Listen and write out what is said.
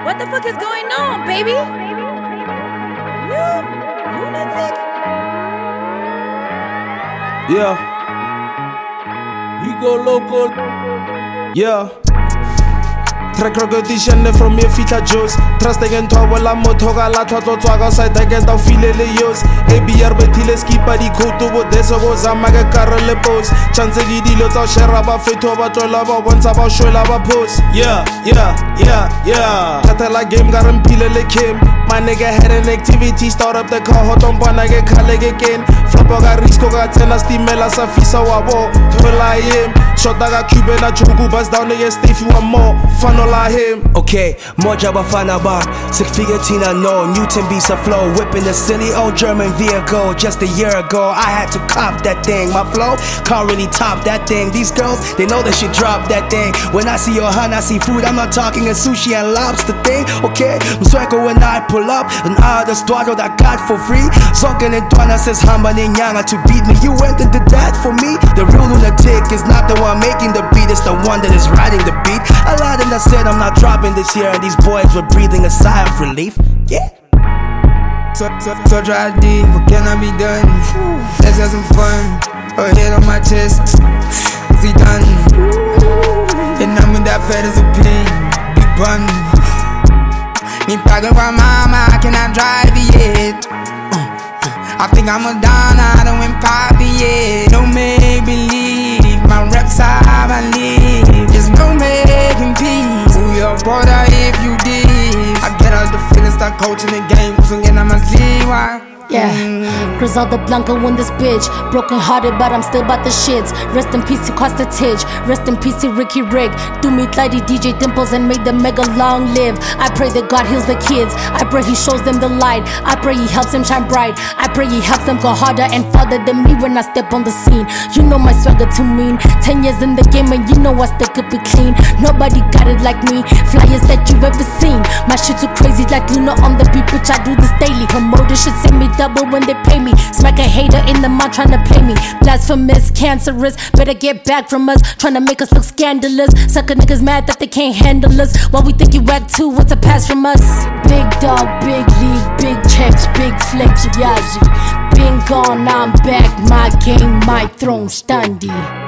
What the fuck is going on, baby? You lunatic? Yeah. We go local. Yeah. Track recognition from your feet Joes. Trusting in Tawala Motoga Latato Twaga side against the Filele Yos. ABR Betiles Kipa di Koto, Deso Zamaga Carole Post. Chance Gidilos of Sheraba Fitova Tolava once about Sholava Post. Yeah. Tatala game Garam Pilele Kim. My nigga had an activity, start up the car, hot on Banage Kaleg again. Flapoga Risco got Tena Stimela Safisa Wabo. Tola him. Shot daga Cuban a Jogu bust down the stay if you want more. Funnel him. Okay, moja bafana ba. Six figure Tina no. Newton beats a flow. Whipping the silly old German vehicle. Just a year ago, I had to cop that thing. My flow can't really top that thing. These girls, they know that she drop that thing. When I see your hand, I see food. I'm not talking a sushi and lobster thing. Okay, Msweko when I pull up. And all the studio that got for free. Zonken and Dwana says Hamani Nyanga to beat me. You went and did that for me. The real lunatic is not the one making the beat, it's the one that is riding the beat. A lot of them said I'm not dropping this year, and these boys were breathing a sigh of relief. Yeah. So try deep, what can I be done? Let's have some fun. A head on my chest, is he done? And I'm with that fat as a pin, big bun. Me pagin for mama, I cannot drive it yet. I think I'm a don, I don't win poppy yet. Don't make believe, my reps I believe. There's no making peace. Who your brother if you did? I get out the feeling, start coaching the game. Swinging on my sleeve, why? Yeah, Griselda Blanca won this bitch. Broken hearted, but I'm still about the shits. Rest in peace to Costa Tidge. Rest in peace to Ricky Rick. Do me Lighty DJ Dimples and make them mega long live. I pray that God heals the kids. I pray he shows them the light. I pray he helps them shine bright. I pray he helps them go harder and farther than me when I step on the scene. You know my swagger too mean. 10 years in the game and you know I still could be clean. Nobody got it like me. Flyers that you've ever seen. My shit too crazy like Luna on the beat, bitch. I do this daily. Promoters should send me double when they pay me. Smack a hater in the mouth trying to play me. Blasphemous, cancerous. Better get back from us. Trying to make us look scandalous. Sucker niggas mad that they can't handle us. While we think you whack too, what's a pass from us? Big dog, big league, big checks, big flex, Yazzie. Been gone, now I'm back. My game, my throne, standy.